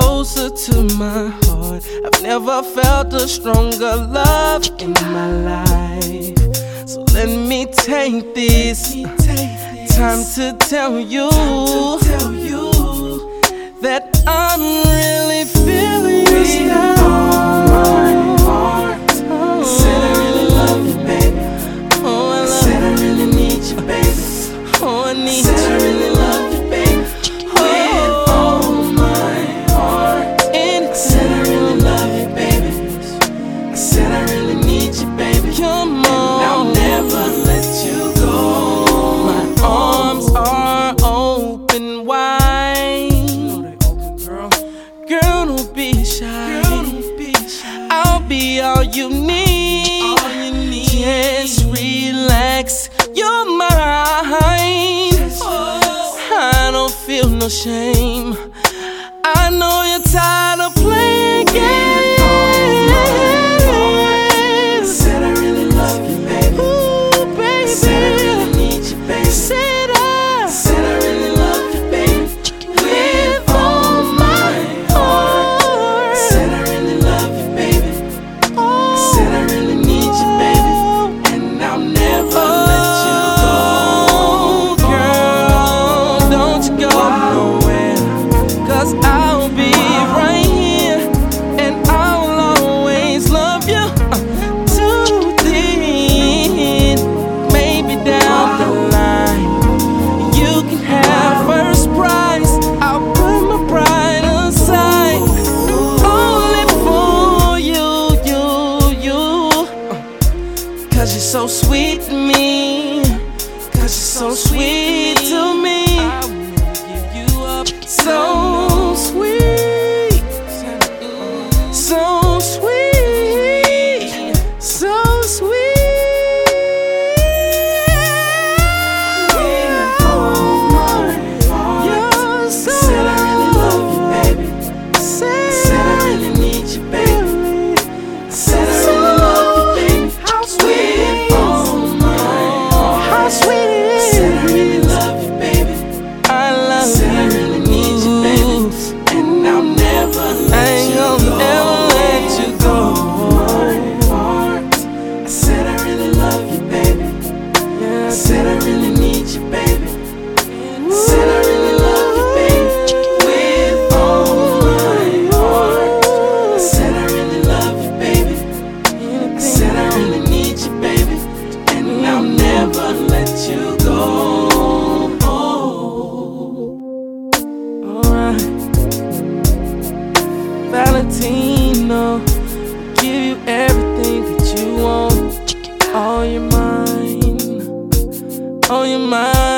closer to my heart. I've never felt a stronger love in my life. So let me take this time to tell you that I'm really feeling you now. My heart said I really love you, baby. Oh, I Said I really need you, baby. Oh, I need Said I you. really love you, baby. With all my heart. Said I really love you, baby. I said I really need you, baby. Come on. And I'll never let you go. My arms are open wide. Girl, don't be shy. I'll be all you need. Just relax your mind. I don't feel no shame. I know you're tired of playing games. Said I really love you, baby. Ooh, baby. Said I really need you, baby. Said I. Said I really love you, baby. With all my heart. Said I really love you, baby. Said I really need you, baby. And I'll never let you go. Girl, don't you go nowhere. 'Cause I'll be right here. And I'll always love you to the end. Maybe down the line you can have first prize. I'll put my pride aside. Only for you. 'Cause you're so sweet to me. 'Cause you're so sweet to me. So sweet. So sweet. So sweet. With all my heart. You're so Said I really love you, baby. Said I really need you, baby. Said I really love you, baby. How sweet. With all my heart. How sweet it is. Said I really love you, baby. I love Said I you. really need you, baby. And I'll never I let ain't you gonna go. ever let you go. My heart. I said I really love you, baby. Yeah, I said I really need you, baby. I said I really love you, baby. With all my heart. I said I really love you, baby. I said I really need you, baby. And I'll never let you go. alright. Valentino, give you everything that you want. All your mind, all your mind.